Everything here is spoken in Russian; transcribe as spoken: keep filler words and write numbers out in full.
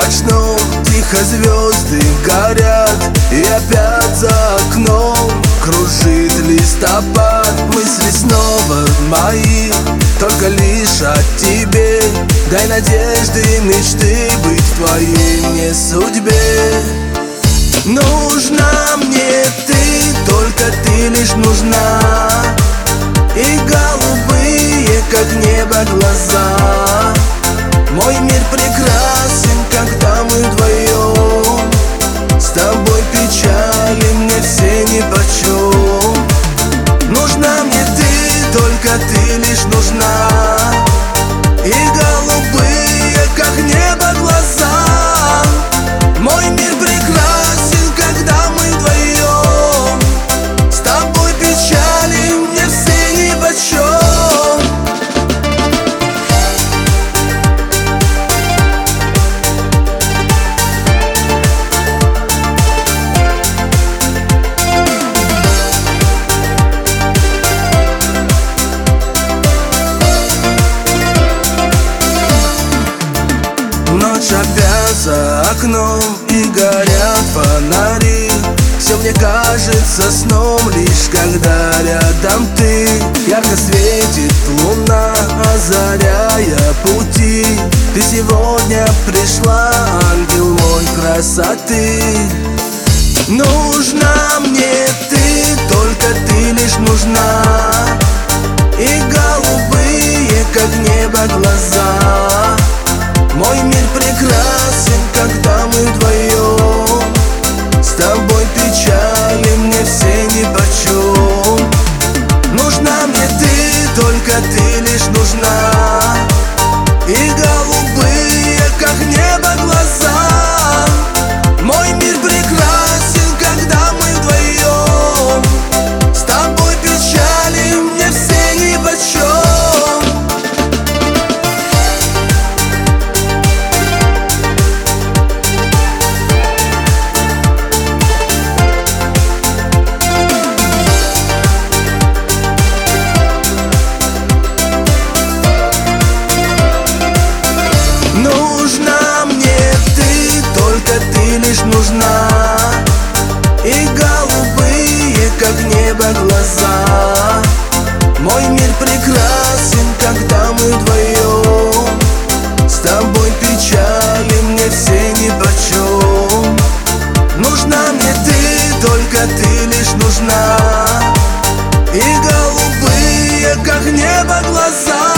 ночном тихо звезды горят, и опять за окном кружит листопад. Мысли снова мои только лишь о тебе. Дай надежды, мечты быть в твоей мне судьбе. Нужна мне ты, только ты лишь нужна. И голубые, как небо, глаза. Мой мир прекрасен, когда мы вдвоем. С тобой печали мне все нипочем. Нужна мне ты, только ты лишь нужна. И голубые, как небо, глаза. Мой мир прекрасен, когда мы вдвоем. С тобой печали мне все нипочем. Ночь опять за окном, и горят фонари. Все мне кажется сном, лишь когда рядом ты. Ярко светит луна, озаряя пути. Ты сегодня пришла, ангел мой красоты. Нужна мне ты, только ты лишь нужна. И голубые, как небо, глаза. Мой мир прекрасен, когда мы вдвоем. С тобой печали мне все нипочем. Нужна мне ты, только ты лишь нужна. И голубые, как небо, глаза. Мой мир прекрасен, когда мы вдвоем. С тобой печали мне все нипочем. Нужна мне ты, только ты лишь нужна. И голубые, как небо, глаза. Мой мир прекрасен, когда мы вдвоем. С тобой печали мне все нипочем. Нужна мне ты, только ты лишь нужна. И голубые, как небо, глаза.